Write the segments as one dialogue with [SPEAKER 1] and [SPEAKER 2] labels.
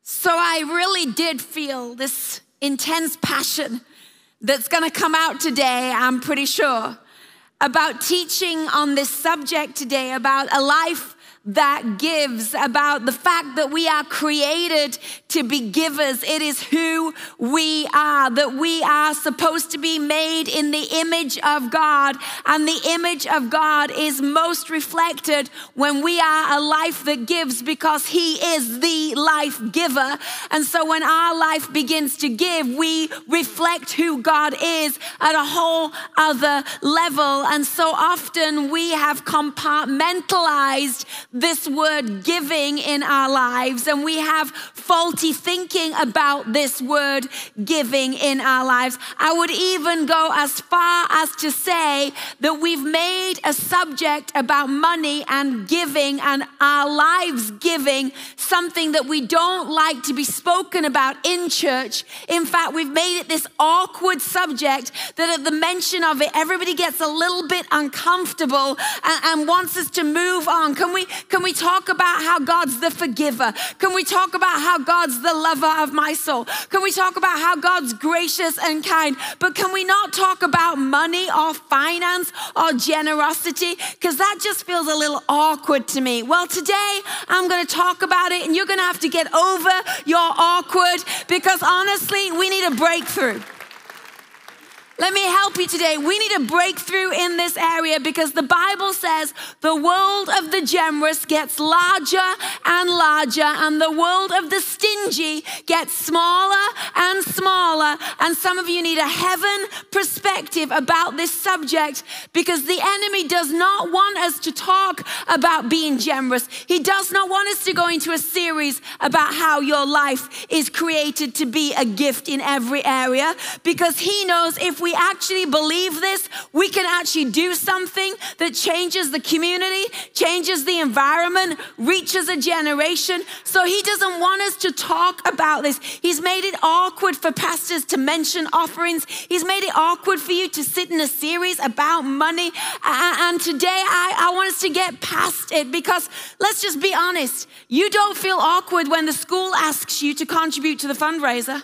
[SPEAKER 1] So I really did feel this intense passion that's going to come out today, I'm pretty sure, about teaching on this subject today, about a life that gives, about the fact that we are created to be givers. It is who we are, that we are supposed to be made in the image of God, and the image of God is most reflected when we are a life that gives, because He is the life giver. And so when our life begins to give, we reflect who God is at a whole other level. And so often we have compartmentalized this word giving in our lives, and we have faulty thinking about this word giving in our lives. I would even go as far as to say that we've made a subject about money and giving and our lives giving something that we don't like to be spoken about in church. In fact, we've made it this awkward subject that at the mention of it, everybody gets a little bit uncomfortable and wants us to move on. Can we talk about how God's the forgiver? Can we talk about how God's the lover of my soul? Can we talk about how God's gracious and kind? But can we not talk about money or finance or generosity? Because that just feels a little awkward to me. Well, today I'm going to talk about it, and you're going to have to get over your awkward, because honestly, we need a breakthrough. Let me help you today. We need a breakthrough in this area, because the Bible says the world of the generous gets larger and larger, and the world of the stingy gets smaller and smaller. And some of you need a heaven perspective about this subject, because the enemy does not want us to talk about being generous. He does not want us to go into a series about how your life is created to be a gift in every area, because he knows if we actually believe this, we can actually do something that changes the community, changes the environment, reaches a generation. So he doesn't want us to talk about this. He's made it awkward for pastors to mention offerings. He's made it awkward for you to sit in a series about money. And today I want us to get past it, because let's just be honest. You don't feel awkward when the school asks you to contribute to the fundraiser.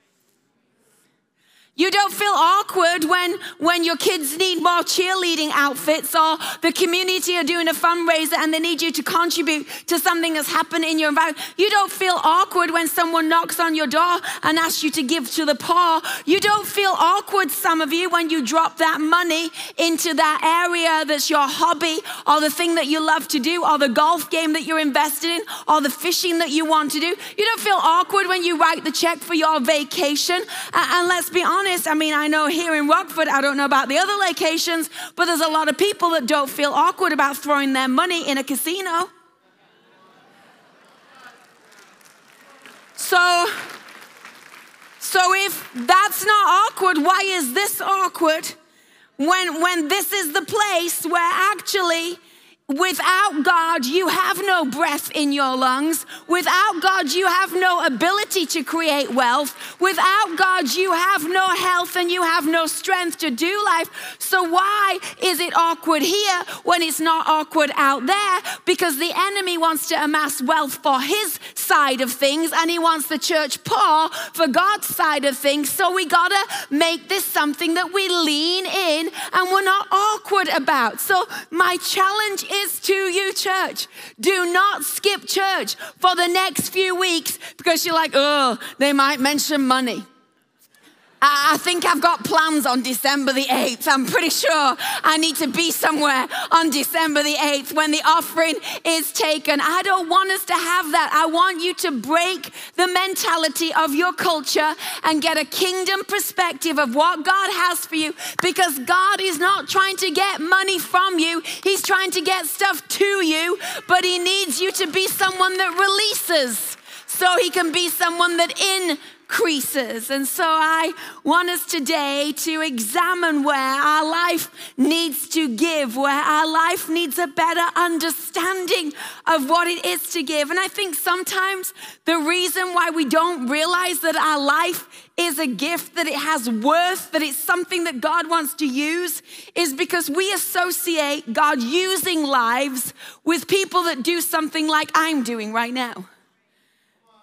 [SPEAKER 1] You don't feel awkward when your kids need more cheerleading outfits, or the community are doing a fundraiser and they need you to contribute to something that's happened in your environment. You don't feel awkward when someone knocks on your door and asks you to give to the poor. You don't feel awkward, some of you, when you drop that money into that area that's your hobby, or the thing that you love to do, or the golf game that you're invested in, or the fishing that you want to do. You don't feel awkward when you write the check for your vacation. And let's be honest, I mean, I know here in Rockford, I don't know about the other locations, but there's a lot of people that don't feel awkward about throwing their money in a casino. So if that's not awkward, why is this awkward? When this is the place where actually, without God, you have no breath in your lungs. Without God, you have no ability to create wealth. Without God, you have no health and you have no strength to do life. So why is it awkward here when it's not awkward out there? Because the enemy wants to amass wealth for his side of things, and he wants the church poor for God's side of things. So we gotta make this something that we lean in and we're not awkward about. So my challenge is to you, church. Do not skip church for the next few weeks because you're like, oh, they might mention money. I think I've got plans on December the 8th. I'm pretty sure I need to be somewhere on December the 8th when the offering is taken. I don't want us to have that. I want you to break the mentality of your culture and get a kingdom perspective of what God has for you, because God is not trying to get money from you. He's trying to get stuff to you, but he needs you to be someone that releases so he can be someone that increases. And so I want us today to examine where our life needs to give, where our life needs a better understanding of what it is to give. And I think sometimes the reason why we don't realize that our life is a gift, that it has worth, that it's something that God wants to use, is because we associate God using lives with people that do something like I'm doing right now.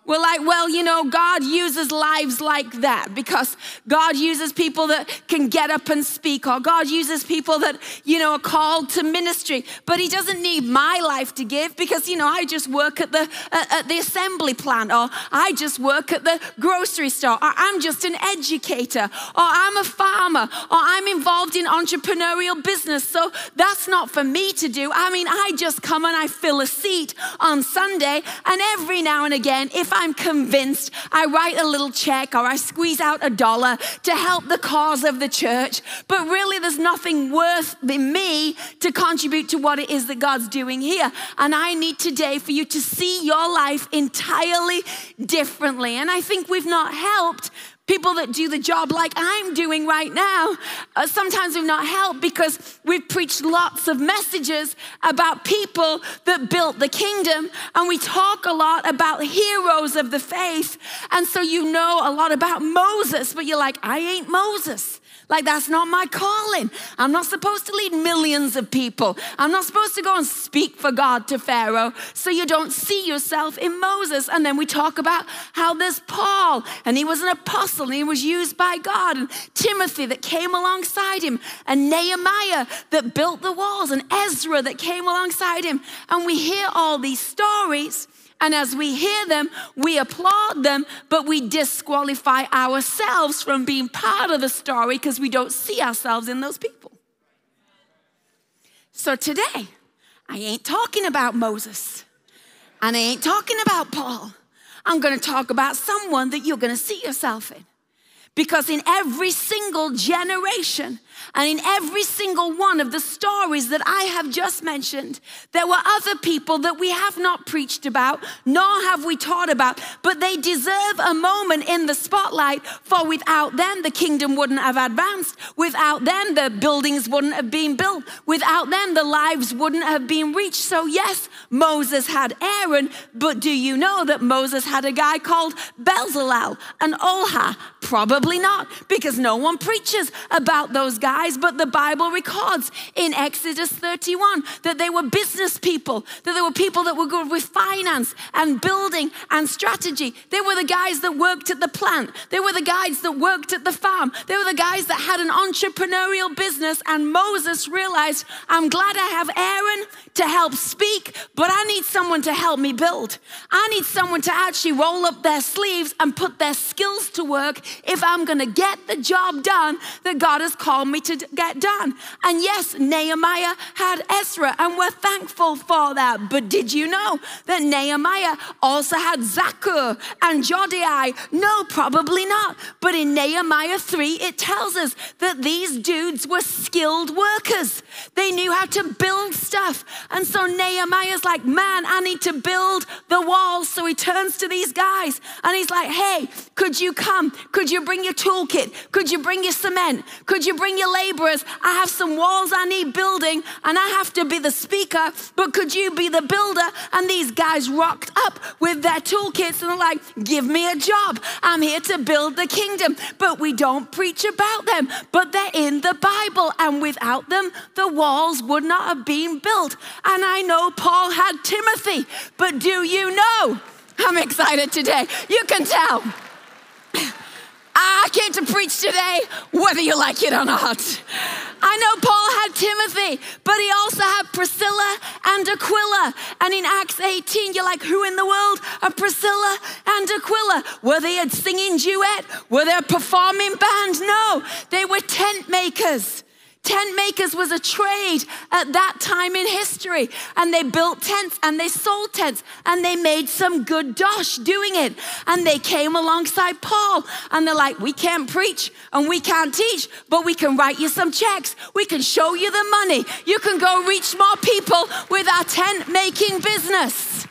[SPEAKER 1] We're like, well, you know, God uses lives like that because God uses people that can get up and speak, or God uses people that, you know, are called to ministry. But he doesn't need my life to give because, you know, I just work at the assembly plant, or I just work at the grocery store, or I'm just an educator, or I'm a farmer, or I'm involved in entrepreneurial business. So that's not for me to do. I mean, I just come and I fill a seat on Sunday, and every now and again, if I'm convinced, I write a little check or I squeeze out $1 to help the cause of the church. But really, there's nothing worth in me to contribute to what it is that God's doing here. And I need today for you to see your life entirely differently. And I think we've not helped people that do the job like I'm doing right now. Sometimes we've not helped because we've preached lots of messages about people that built the kingdom, and we talk a lot about heroes of the faith. And so you know a lot about Moses, but you're like, I ain't Moses. Like, that's not my calling. I'm not supposed to lead millions of people. I'm not supposed to go and speak for God to Pharaoh. So you don't see yourself in Moses. And then we talk about how there's Paul, and he was an apostle, and he was used by God, and Timothy that came alongside him, and Nehemiah that built the walls, and Ezra that came alongside him. And we hear all these stories. And as we hear them, we applaud them, but we disqualify ourselves from being part of the story because we don't see ourselves in those people. So today, I ain't talking about Moses, and I ain't talking about Paul. I'm going to talk about someone that you're going to see yourself in. Because in every single generation and in every single one of the stories that I have just mentioned, there were other people that we have not preached about, nor have we taught about, but they deserve a moment in the spotlight, for without them, the kingdom wouldn't have advanced. Without them, the buildings wouldn't have been built. Without them, the lives wouldn't have been reached. So yes, Moses had Aaron, but do you know that Moses had a guy called Bezalel and Olha? Probably not, because no one preaches about those guys, but the Bible records in Exodus 31 that they were business people, that they were people that were good with finance and building and strategy. They were the guys that worked at the plant. They were the guys that worked at the farm. They were the guys that had an entrepreneurial business, and Moses realized, I'm glad I have Aaron to help speak, but I need someone to help me build. I need someone to actually roll up their sleeves and put their skills to work if I'm going to get the job done that God has called me to get done. And yes, Nehemiah had Ezra, and we're thankful for that. But did you know that Nehemiah also had Zaccur and Jodiai? No, probably not. But in Nehemiah 3, it tells us that these dudes were skilled workers. They knew how to build stuff. And so Nehemiah's like, man, I need to build the walls. So he turns to these guys and he's like, hey, could you come? Could you bring your toolkit? Could you bring your cement? Could you bring your laborers? I have some walls I need building, and I have to be the speaker, but could you be the builder? And these guys rocked up with their toolkits and they're like, give me a job. I'm here to build the kingdom. But we don't preach about them, but they're in the Bible, and without them, the walls would not have been built. And I know Paul had Timothy, but do you know? I'm excited today. You can tell. I came to preach today, whether you like it or not. I know Paul had Timothy, but he also had Priscilla and Aquila. And in Acts 18, you're like, who in the world are Priscilla and Aquila? Were they a singing duet? Were they a performing band? No, they were tent makers. Tent makers was a trade at that time in history, and they built tents and they sold tents and they made some good dosh doing it. And they came alongside Paul and they're like, we can't preach and we can't teach, but we can write you some checks. We can show you the money. You can go reach more people with our tent making business.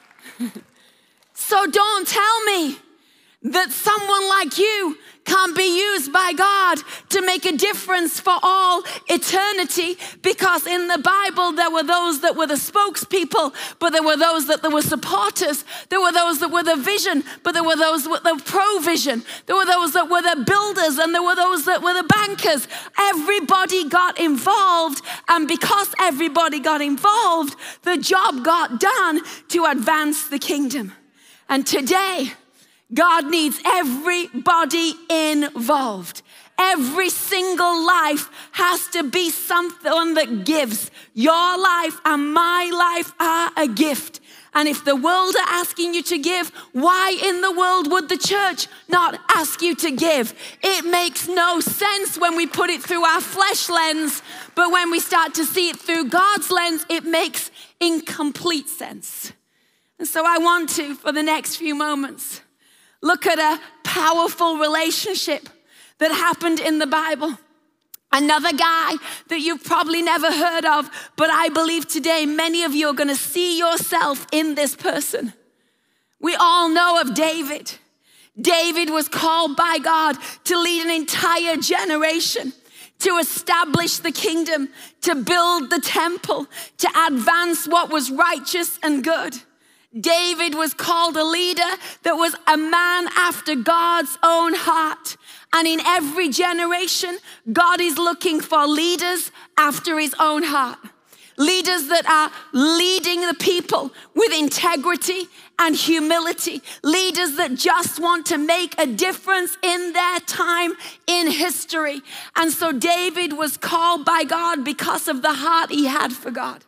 [SPEAKER 1] So don't tell me that someone like you can't be used by God to make a difference for all eternity, because in the Bible there were those that were the spokespeople, but there were those that were supporters. There were those that were the vision, but there were those with the provision. There were those that were the builders, and there were those that were the bankers. Everybody got involved, and because everybody got involved, the job got done to advance the kingdom. And today, God needs everybody involved. Every single life has to be something that gives. Your life and my life are a gift. And if the world are asking you to give, why in the world would the church not ask you to give? It makes no sense when we put it through our flesh lens, but when we start to see it through God's lens, it makes incomplete sense. And so I want to, for the next few moments, look at a powerful relationship that happened in the Bible. Another guy that you've probably never heard of, but I believe today many of you are going to see yourself in this person. We all know of David. David was called by God to lead an entire generation, to establish the kingdom, to build the temple, to advance what was righteous and good. David was called a leader that was a man after God's own heart. And in every generation, God is looking for leaders after his own heart. Leaders that are leading the people with integrity and humility. Leaders that just want to make a difference in their time in history. And so David was called by God because of the heart he had for God.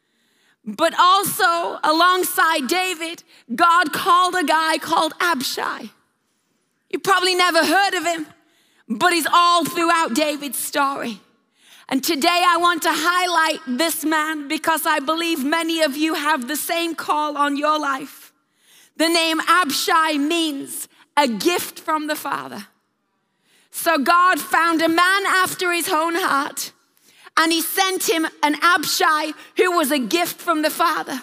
[SPEAKER 1] But also alongside David, God called a guy called Abishai. You probably never heard of him, but he's all throughout David's story. And today I want to highlight this man because I believe many of you have the same call on your life. The name Abishai means a gift from the Father. So God found a man after his own heart, and he sent him an Abishai who was a gift from the Father.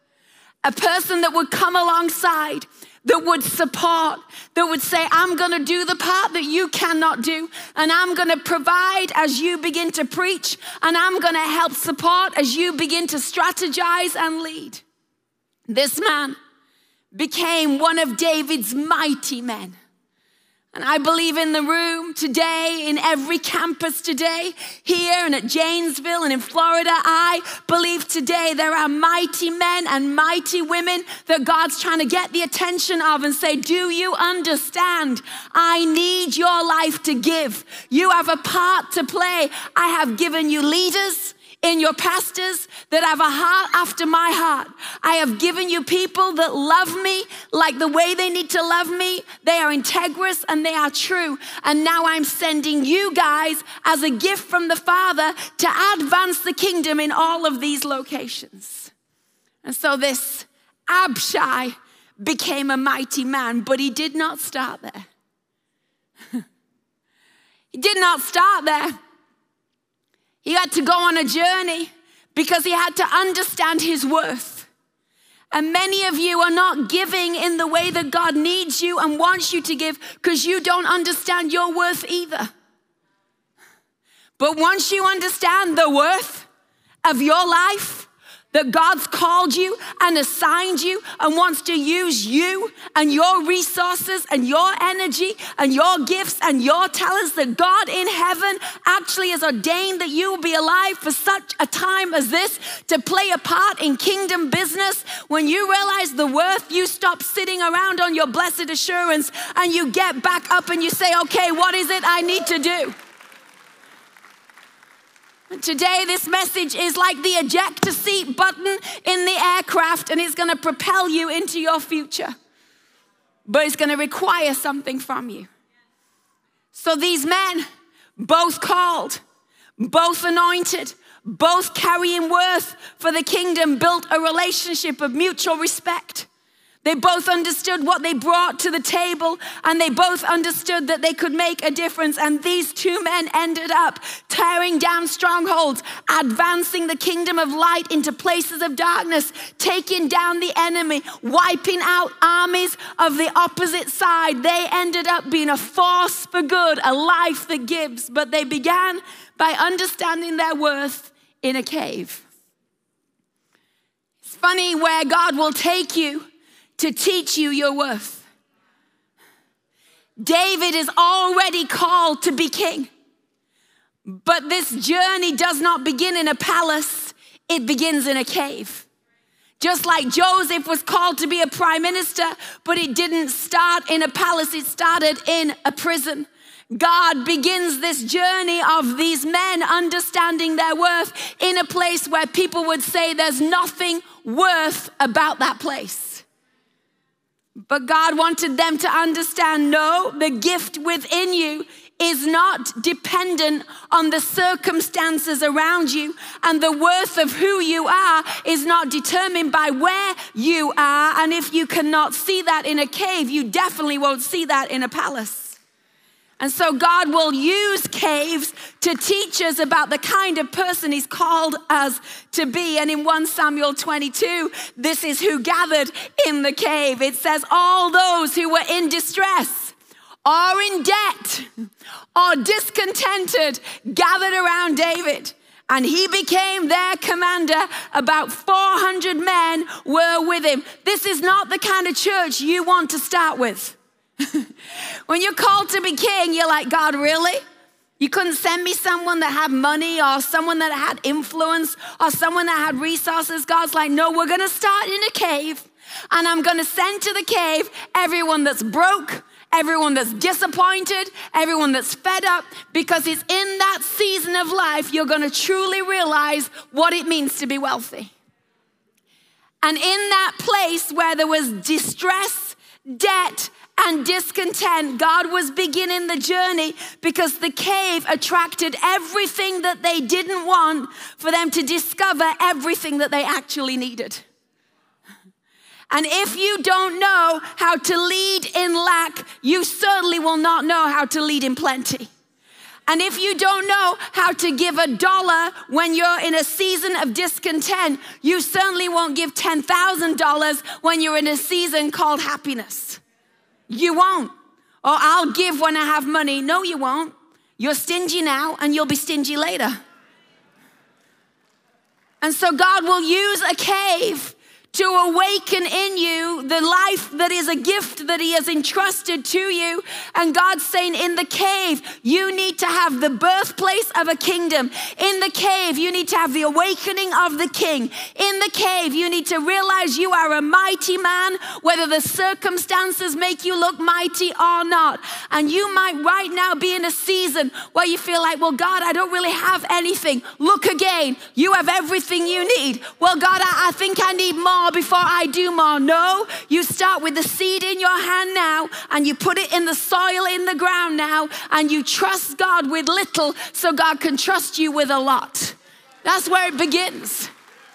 [SPEAKER 1] A person that would come alongside, that would support, that would say, I'm going to do the part that you cannot do, and I'm going to provide as you begin to preach, and I'm going to help support as you begin to strategize and lead. This man became one of David's mighty men. And I believe in the room today, in every campus today, here and at Janesville and in Florida, I believe today there are mighty men and mighty women that God's trying to get the attention of and say, do you understand? I need your life to give. You have a part to play. I have given you leaders in your pastors that have a heart after my heart. I have given you people that love me like the way they need to love me. They are integrous and they are true. And now I'm sending you guys as a gift from the Father to advance the kingdom in all of these locations. And so this Abishai became a mighty man, but he did not start there. He did not start there. He had to go on a journey because he had to understand his worth. And many of you are not giving in the way that God needs you and wants you to give because you don't understand your worth either. But once you understand the worth of your life, that God's called you and assigned you and wants to use you and your resources and your energy and your gifts and your talents, that God in heaven actually has ordained that you will be alive for such a time as this to play a part in kingdom business. When you realize the worth, you stop sitting around on your blessed assurance and you get back up and you say, okay, what is it I need to do? And today, this message is like the ejector seat button in the aircraft, and it's going to propel you into your future. But it's going to require something from you. So these men, both called, both anointed, both carrying worth for the kingdom, built a relationship of mutual respect. They both understood what they brought to the table, and they both understood that they could make a difference. And these two men ended up tearing down strongholds, advancing the kingdom of light into places of darkness, taking down the enemy, wiping out armies of the opposite side. They ended up being a force for good, a life that gives. But they began by understanding their worth in a cave. It's funny where God will take you to teach you your worth. David is already called to be king, but this journey does not begin in a palace, it begins in a cave. Just like Joseph was called to be a prime minister, but it didn't start in a palace, it started in a prison. God begins this journey of these men understanding their worth in a place where people would say there's nothing worth about that place. But God wanted them to understand, no, the gift within you is not dependent on the circumstances around you, and the worth of who you are is not determined by where you are. And if you cannot see that in a cave, you definitely won't see that in a palace. And so God will use caves to teach us about the kind of person he's called us to be. And in 1 Samuel 22, this is who gathered in the cave. It says, all those who were in distress or in debt or discontented gathered around David. And he became their commander. About 400 men were with him. This is not the kind of church you want to start with. When you're called to be king, you're like, God, really? You couldn't send me someone that had money or someone that had influence or someone that had resources? God's like, no, we're going to start in a cave, and I'm going to send to the cave everyone that's broke, everyone that's disappointed, everyone that's fed up, because it's in that season of life you're going to truly realize what it means to be wealthy. And in that place where there was distress, debt, and discontent, God was beginning the journey, because the cave attracted everything that they didn't want for them to discover everything that they actually needed. And if you don't know how to lead in lack, you certainly will not know how to lead in plenty. And if you don't know how to give $1 when you're in a season of discontent, you certainly won't give $10,000 when you're in a season called happiness. You won't. Or I'll give when I have money. No, you won't. You're stingy now, and you'll be stingy later. And so God will use a cave to awaken in you the life that is a gift that he has entrusted to you. And God's saying, in the cave, you need to have the birthplace of a kingdom. In the cave, you need to have the awakening of the king. In the cave, you need to realize you are a mighty man, whether the circumstances make you look mighty or not. And you might right now be in a season where you feel like, well, God, I don't really have anything. Look again. You have everything you need. Well, God, I think I need more before I do more. No, you start with the seed in your hand now, and you put it in the soil in the ground now, and you trust God with little so God can trust you with a lot. That's where it begins.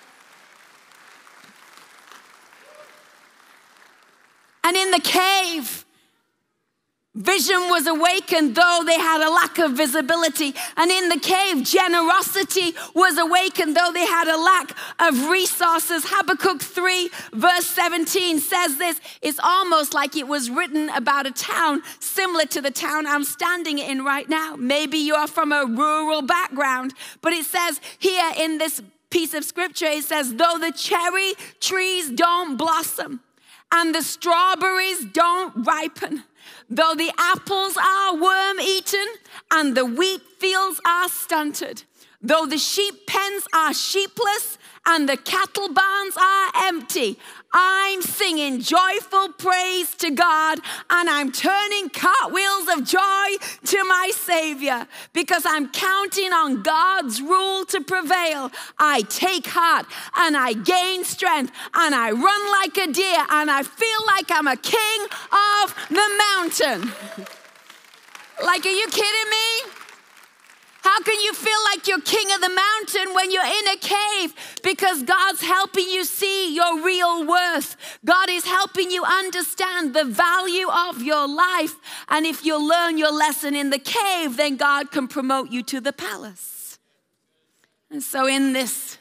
[SPEAKER 1] And in the cave, vision was awakened, though they had a lack of visibility. And in the cave, generosity was awakened, though they had a lack of resources. Habakkuk 3 verse 17 says this. It's almost like it was written about a town similar to the town I'm standing in right now. Maybe you're from a rural background, but it says here in this piece of scripture, it says, though the cherry trees don't blossom and the strawberries don't ripen, though the apples are worm-eaten and the wheat fields are stunted, though the sheep pens are sheepless and the cattle barns are empty, I'm singing joyful praise to God, and I'm turning cartwheels of joy to my Savior, because I'm counting on God's rule to prevail. I take heart and I gain strength, and I run like a deer, and I feel like I'm a king of the mountain. Like, are you kidding me? How can you feel like you're king of the mountain when you're in a cave? Because God's helping you see your real worth. God is helping you understand the value of your life. And if you learn your lesson in the cave, then God can promote you to the palace. And so in this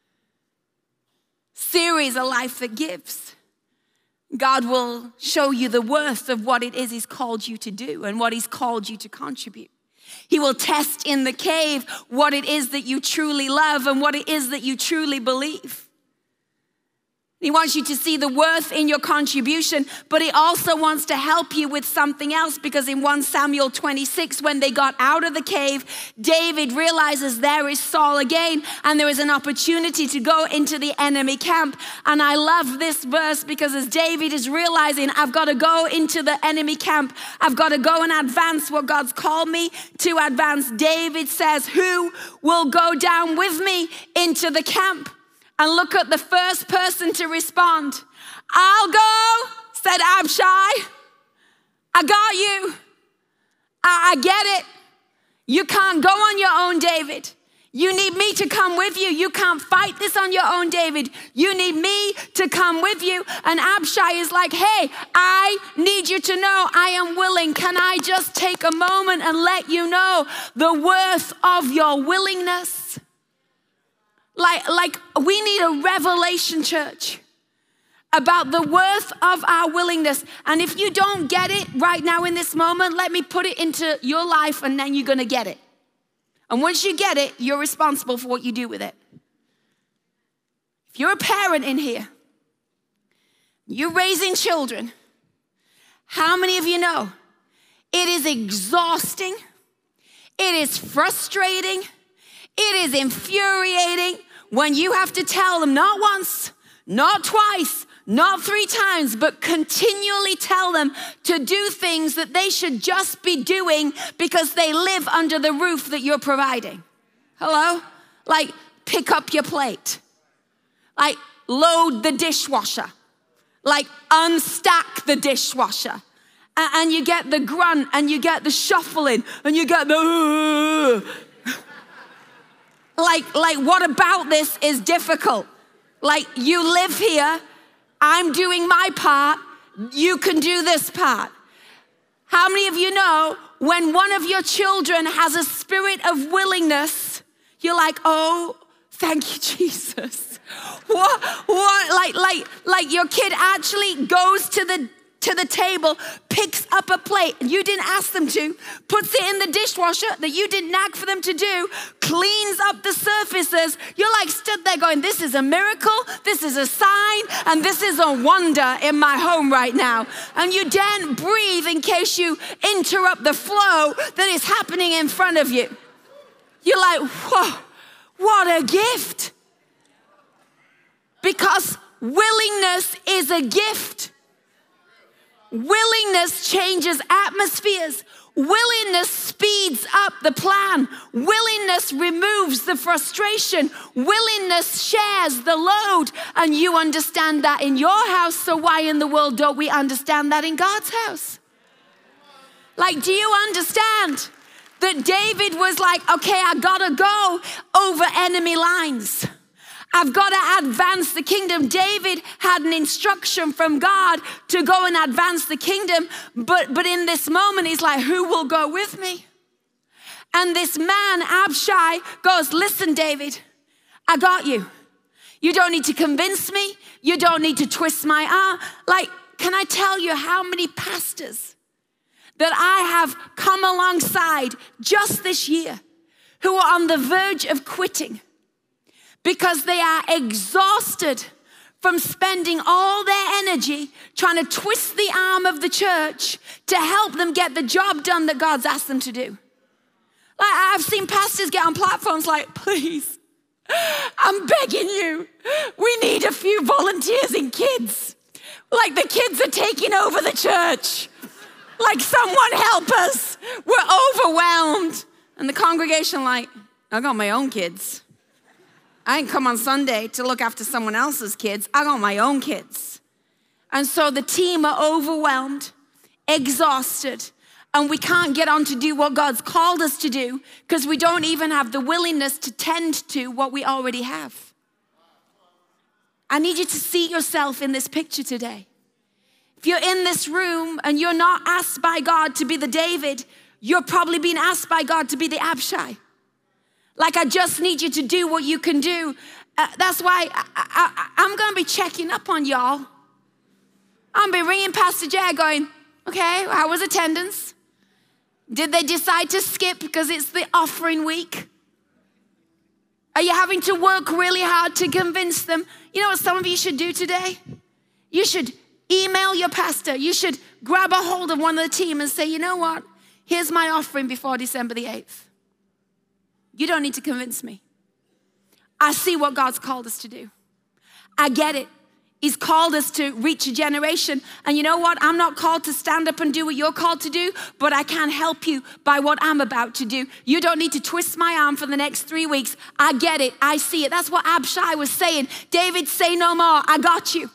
[SPEAKER 1] series, A Life That Gives, God will show you the worth of what it is he's called you to do and what he's called you to contribute. He will test in the cave what it is that you truly love and what it is that you truly believe. He wants you to see the worth in your contribution, but he also wants to help you with something else, because in 1 Samuel 26, when they got out of the cave, David realizes there is Saul again, and there is an opportunity to go into the enemy camp. And I love this verse, because as David is realizing, I've got to go into the enemy camp, I've got to go and advance what God's called me to advance. David says, who will go down with me into the camp? And look at the first person to respond. I'll go, said Abishai. I got you. I get it. You can't go on your own, David. You need me to come with you. You can't fight this on your own, David. You need me to come with you. And Abishai is like, hey, I need you to know I am willing. Can I just take a moment and let you know the worth of your willingness? Like we need a revelation, church, about the worth of our willingness. And if you don't get it right now in this moment, let me put it into your life, and then you're going to get it. And once you get it, you're responsible for what you do with it. If you're a parent in here, you're raising children, how many of you know it is exhausting, it is frustrating, it is infuriating when you have to tell them not once, not twice, not 3 times, but continually tell them to do things that they should just be doing because they live under the roof that you're providing. Hello? Like, pick up your plate. Like, load the dishwasher. Like, unstack the dishwasher. And you get the grunt, and you get the shuffling, and you get the... Like, what about this is difficult? Like, you live here, I'm doing my part, you can do this part. How many of you know when one of your children has a spirit of willingness, you're like, oh, thank you, Jesus. What? Like your kid actually goes to the table, picks up a plate, and you didn't ask them to, puts it in the dishwasher that you didn't nag for them to do, cleans up the surfaces. You're like stood there going, this is a miracle, this is a sign, and this is a wonder in my home right now. And you daren't breathe in case you interrupt the flow that is happening in front of you. You're like, whoa, what a gift. Because willingness is a gift. Willingness changes atmospheres. Willingness speeds up the plan. Willingness removes the frustration. Willingness shares the load. And you understand that in your house, so why in the world don't we understand that in God's house? Like, do you understand that David was like, okay, I gotta go over enemy lines. I've got to advance the kingdom. David had an instruction from God to go and advance the kingdom. But in this moment, he's like, who will go with me? And this man, Abishai, goes, listen, David, I got you. You don't need to convince me. You don't need to twist my arm. Like, can I tell you how many pastors that I have come alongside just this year who are on the verge of quitting because they are exhausted from spending all their energy trying to twist the arm of the church to help them get the job done that God's asked them to do. Like, I've seen pastors get on platforms like, please, I'm begging you, we need a few volunteers and kids. Like, the kids are taking over the church. Like, someone help us. We're overwhelmed. And the congregation like, I got my own kids. I ain't come on Sunday to look after someone else's kids. I got my own kids. And so the team are overwhelmed, exhausted, and we can't get on to do what God's called us to do because we don't even have the willingness to tend to what we already have. I need you to see yourself in this picture today. If you're in this room and you're not asked by God to be the David, you're probably being asked by God to be the Abishai. Like, I just need you to do what you can do. That's why I'm going to be checking up on y'all. I'm going to be ringing Pastor Jay going, okay, how was attendance? Did they decide to skip because it's the offering week? Are you having to work really hard to convince them? You know what some of you should do today? You should email your pastor. You should grab a hold of one of the team and say, you know what? Here's my offering before December the 8th. You don't need to convince me. I see what God's called us to do. I get it. He's called us to reach a generation. And you know what? I'm not called to stand up and do what you're called to do, but I can help you by what I'm about to do. You don't need to twist my arm for the next 3 weeks. I get it. I see it. That's what Abishai was saying. David, say no more. I got you.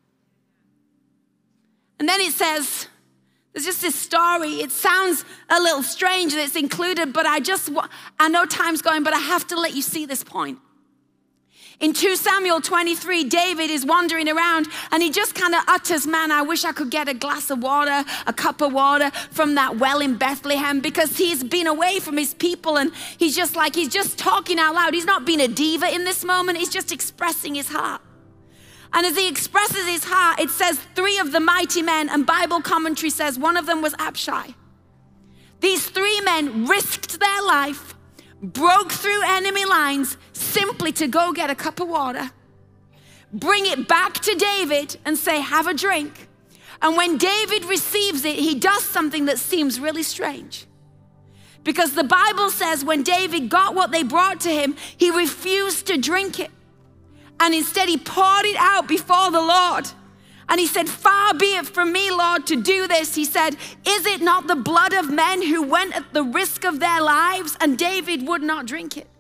[SPEAKER 1] And then it says, there's just this story. It sounds a little strange that it's included, but I know time's going, but I have to let you see this point. In 2 Samuel 23, David is wandering around and he just kind of utters, man, I wish I could get a glass of water, a cup of water from that well in Bethlehem, because he's been away from his people and he's just talking out loud. He's not being a diva in this moment. He's just expressing his heart. And as he expresses his heart, it says 3 of the mighty men, and Bible commentary says one of them was Abishai. These 3 men risked their life, broke through enemy lines simply to go get a cup of water, bring it back to David and say, have a drink. And when David receives it, he does something that seems really strange. Because the Bible says when David got what they brought to him, he refused to drink it. And instead he poured it out before the Lord. And he said, far be it from me, Lord, to do this. He said, is it not the blood of men who went at the risk of their lives? And David would not drink it.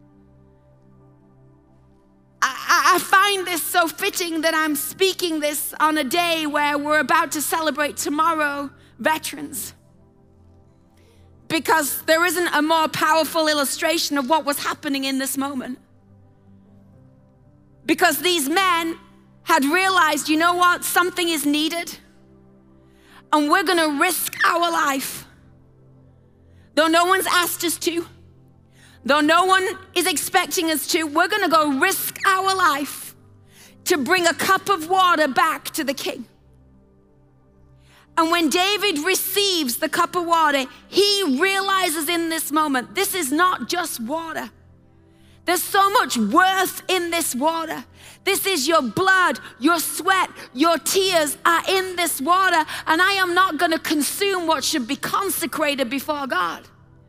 [SPEAKER 1] I find this so fitting that I'm speaking this on a day where we're about to celebrate tomorrow veterans. Because there isn't a more powerful illustration of what was happening in this moment. Because these men had realized, you know what, something is needed. And we're gonna risk our life. Though no one's asked us to, though no one is expecting us to, we're gonna go risk our life to bring a cup of water back to the king. And when David receives the cup of water, he realizes in this moment, this is not just water. There's so much worth in this water. This is your blood, your sweat, your tears are in this water, and I am not going to consume what should be consecrated before God.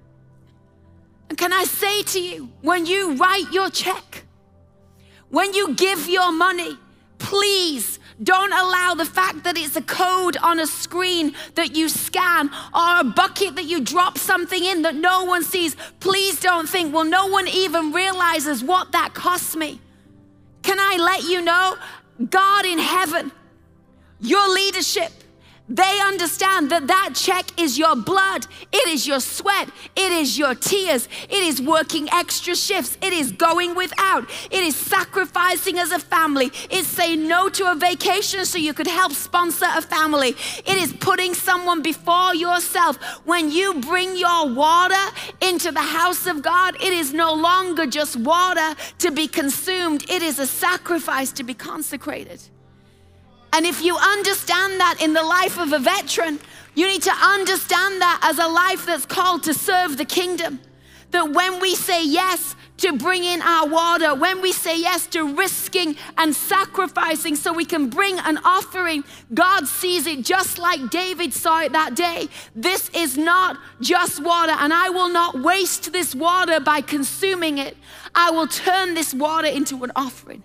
[SPEAKER 1] And can I say to you, when you write your check, when you give your money, please don't allow the fact that it's a code on a screen that you scan or a bucket that you drop something in that no one sees. Please don't think, well, no one even realizes what that costs me. Can I let you know, God in heaven, your leadership, they understand that that check is your blood, it is your sweat, it is your tears, it is working extra shifts, it is going without, it is sacrificing as a family, it's saying no to a vacation so you could help sponsor a family, it is putting someone before yourself. When you bring your water into the house of God, it is no longer just water to be consumed, it is a sacrifice to be consecrated. And if you understand that in the life of a veteran, you need to understand that as a life that's called to serve the kingdom. That when we say yes to bring in our water, when we say yes to risking and sacrificing so we can bring an offering, God sees it just like David saw it that day. This is not just water, and I will not waste this water by consuming it. I will turn this water into an offering.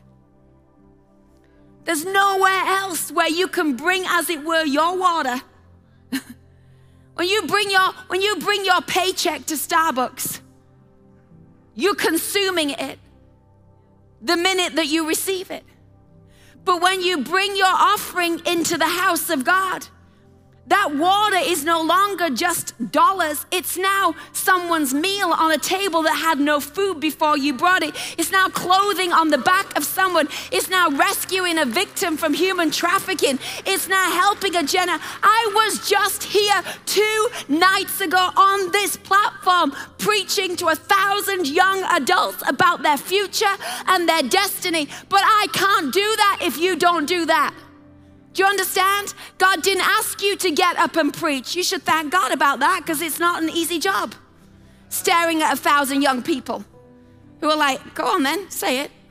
[SPEAKER 1] There's nowhere else where you can bring, as it were, your water. When you bring your paycheck to Starbucks, you're consuming it the minute that you receive it. But when you bring your offering into the house of God, that water is no longer just dollars. It's now someone's meal on a table that had no food before you brought it. It's now clothing on the back of someone. It's now rescuing a victim from human trafficking. It's now helping a I was just here 2 nights ago on this platform preaching to 1,000 young adults about their future and their destiny. But I can't do that if you don't do that. Do you understand? God didn't ask you to get up and preach. You should thank God about that, because it's not an easy job staring at 1,000 young people who were like, go on then, say it.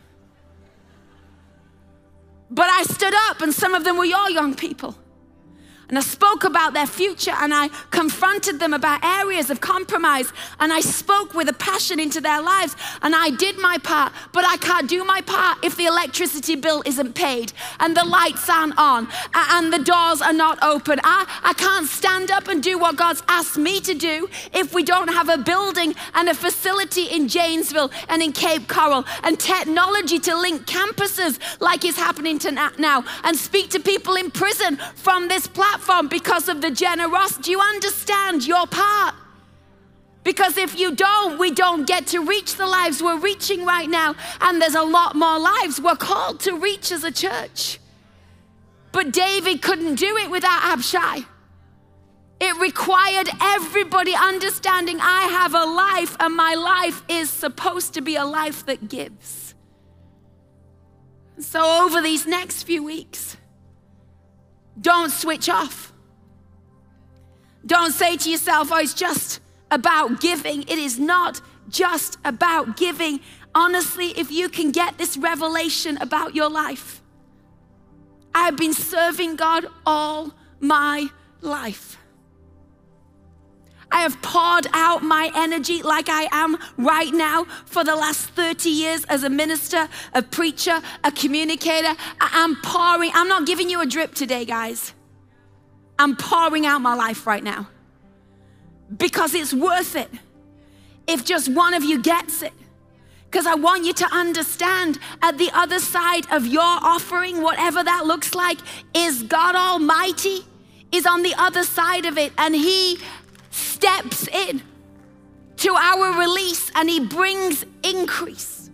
[SPEAKER 1] But I stood up, and some of them were your young people. And I spoke about their future, and I confronted them about areas of compromise, and I spoke with a passion into their lives, and I did my part. But I can't do my part if the electricity bill isn't paid, and the lights aren't on, and the doors are not open. I can't stand up and do what God's asked me to do if we don't have a building and a facility in Janesville and in Cape Coral, and technology to link campuses like is happening now, and speak to people in prison from this platform because of the generosity. Do you understand your part? Because if you don't, we don't get to reach the lives we're reaching right now. And there's a lot more lives we're called to reach as a church. But David couldn't do it without Abishai. It required everybody understanding I have a life, and my life is supposed to be a life that gives. So over these next few weeks, don't switch off. Don't say to yourself, oh, it's just about giving. It is not just about giving. Honestly, if you can get this revelation about your life, I've been serving God all my life. I have poured out my energy like I am right now for the last 30 years as a minister, a preacher, a communicator. I'm pouring. I'm not giving you a drip today, guys. I'm pouring out my life right now because it's worth it if just one of you gets it. Because I want you to understand at the other side of your offering, whatever that looks like, is God Almighty is on the other side of it, and He steps in to our release, and He brings increase.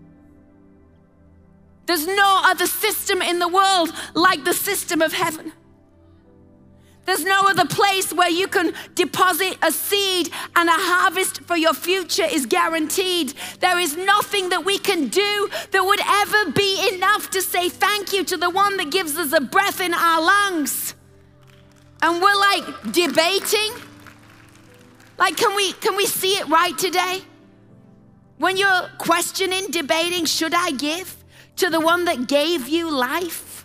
[SPEAKER 1] There's no other system in the world like the system of heaven. There's no other place where you can deposit a seed and a harvest for your future is guaranteed. There is nothing that we can do that would ever be enough to say thank you to the one that gives us a breath in our lungs. And we're like debating. Like, can we see it right today? When you're questioning, debating, should I give to the one that gave you life?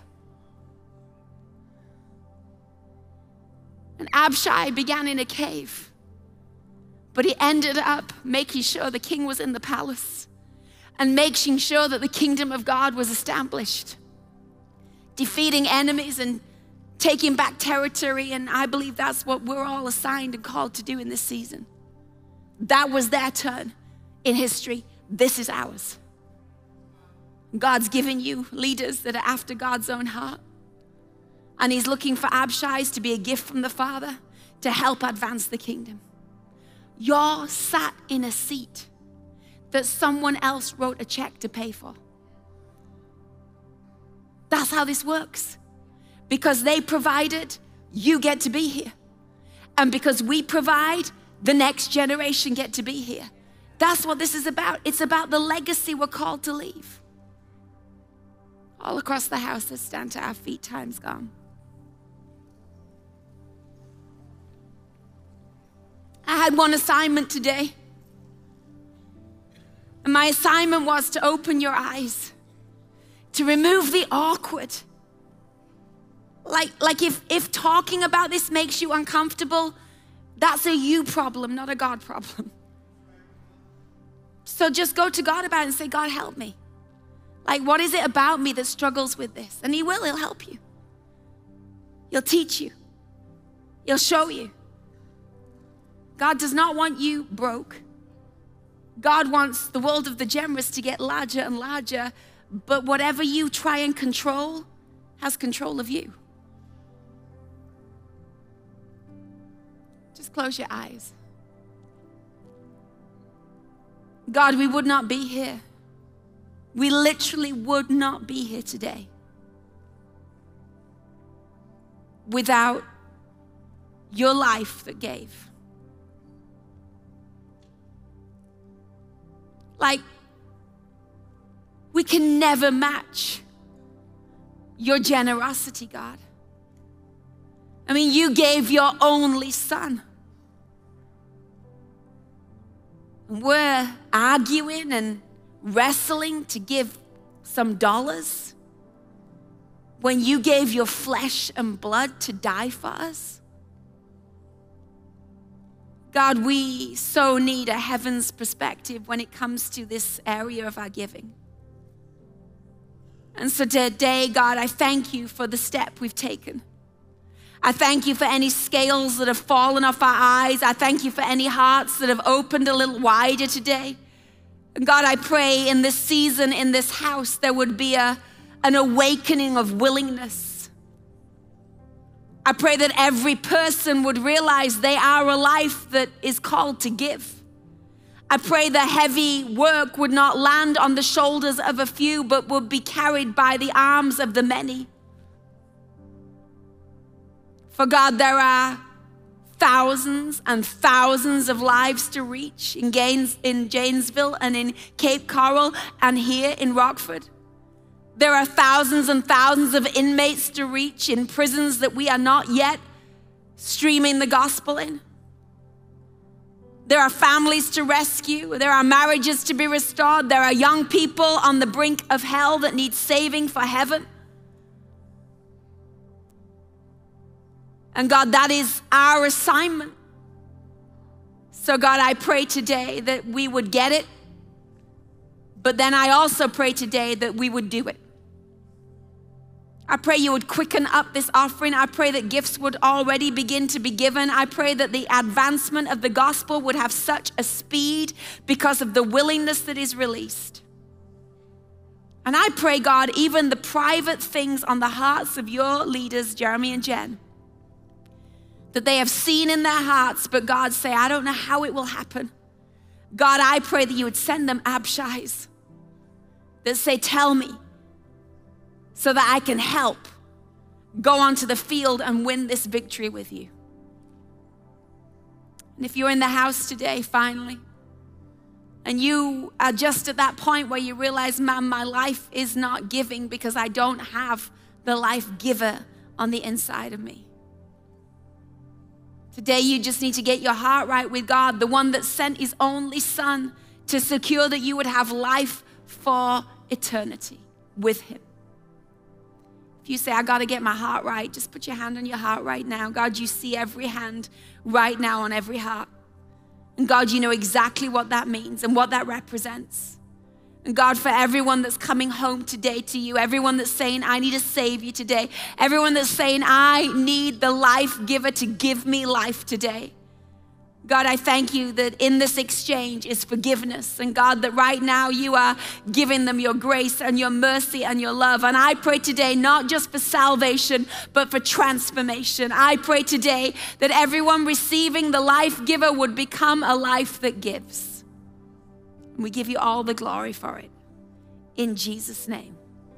[SPEAKER 1] And Abishai began in a cave, but he ended up making sure the king was in the palace and making sure that the kingdom of God was established, defeating enemies and taking back territory. And I believe that's what we're all assigned and called to do in this season. That was their turn in history. This is ours. God's given you leaders that are after God's own heart. And He's looking for Abishai's to be a gift from the Father to help advance the kingdom. You're sat in a seat that someone else wrote a check to pay for. That's how this works. Because they provided, you get to be here. And because we provide, the next generation get to be here. That's what this is about. It's about the legacy we're called to leave. All across the house, let's stand to our feet. Time's gone. I had one assignment today. And my assignment was to open your eyes, to remove the awkward. Like if talking about this makes you uncomfortable, that's a you problem, not a God problem. So just go to God about it and say, God, help me. Like, what is it about me that struggles with this? And He will, He'll help you. He'll teach you. He'll show you. God does not want you broke. God wants the world of the generous to get larger and larger, but whatever you try and control has control of you. Just close your eyes. God, we would not be here. We literally would not be here today without your life that gave. Like, we can never match your generosity, God. I mean, you gave your only son. And we're arguing and wrestling to give some dollars when you gave your flesh and blood to die for us? God, we so need a heaven's perspective when it comes to this area of our giving. And so today, God, I thank you for the step we've taken. I thank you for any scales that have fallen off our eyes. I thank you for any hearts that have opened a little wider today. And God, I pray in this season, in this house, there would be an awakening of willingness. I pray that every person would realize they are a life that is called to give. I pray the heavy work would not land on the shoulders of a few, but would be carried by the arms of the many. For God, there are thousands and thousands of lives to reach in Janesville and in Cape Coral and here in Rockford. There are thousands and thousands of inmates to reach in prisons that we are not yet streaming the gospel in. There are families to rescue. There are marriages to be restored. There are young people on the brink of hell that need saving for heaven. And God, that is our assignment. So God, I pray today that we would get it, but then I also pray today that we would do it. I pray you would quicken up this offering. I pray that gifts would already begin to be given. I pray that the advancement of the gospel would have such a speed because of the willingness that is released. And I pray, God, even the private things on the hearts of your leaders, Jeremy and Jen, that they have seen in their hearts, but God say, I don't know how it will happen. God, I pray that you would send them Abshais that say, tell me, so that I can help go onto the field and win this victory with you. And if you're in the house today, finally, and you are just at that point where you realize, man, my life is not giving because I don't have the life giver on the inside of me. Today, you just need to get your heart right with God, the one that sent his only son to secure that you would have life for eternity with him. If you say, I got to get my heart right, just put your hand on your heart right now. God, you see every hand right now on every heart. And God, you know exactly what that means and what that represents. And God, for everyone that's coming home today to you, everyone that's saying, I need a savior today, everyone that's saying, I need the life giver to give me life today. God, I thank you that in this exchange is forgiveness. And God, that right now you are giving them your grace and your mercy and your love. And I pray today, not just for salvation, but for transformation. I pray today that everyone receiving the life giver would become a life that gives. And we give you all the glory for it. In Jesus' name,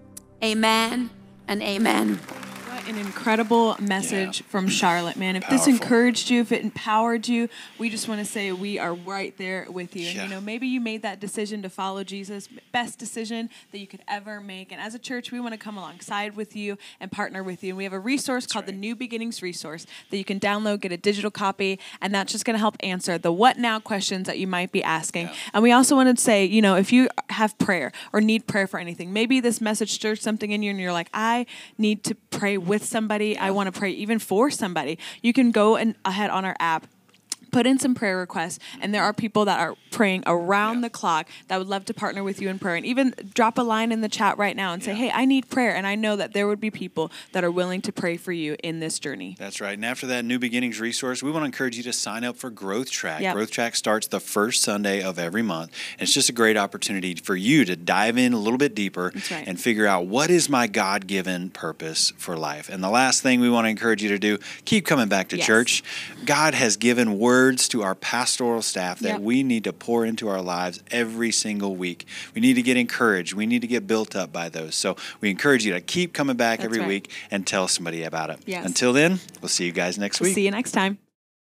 [SPEAKER 1] amen and amen.
[SPEAKER 2] An incredible message from Charlotte, man. If
[SPEAKER 3] Powerful.
[SPEAKER 2] This encouraged you, if it empowered you, we just want to say we are right there with you. And, you know, maybe you made that decision to follow Jesus, best decision that you could ever make. And as a church, we want to come alongside with you and partner with you. And we have a resource called the New Beginnings Resource that you can download, get a digital copy, and that's just going to help answer the what now questions that you might be asking. And we also want to say, you know, if you have prayer or need prayer for anything, maybe this message stirs something in you and you're like, I need to pray with somebody. I want to pray even for somebody. You can go ahead on our app, put in some prayer requests, and there are people that are praying around the clock that would love to partner with you in prayer. And even drop a line in the chat right now and say, hey, I need prayer. And I know that there would be people that are willing to pray for you in this journey.
[SPEAKER 3] That's right. And after that New Beginnings resource, we want to encourage you to sign up for Growth Track.
[SPEAKER 2] Yep.
[SPEAKER 3] Growth Track starts the first Sunday of every month. And it's just a great opportunity for you to dive in a little bit deeper and figure out what is my God-given purpose for life. And the last thing we want to encourage you to do, keep coming back to church. God has given words to our pastoral staff that we need to pour into our lives every single week. We need to get encouraged. We need to get built up by those. So we encourage you to keep coming back every week and tell somebody about it. Until then, we'll see you guys next week.
[SPEAKER 2] See you next time.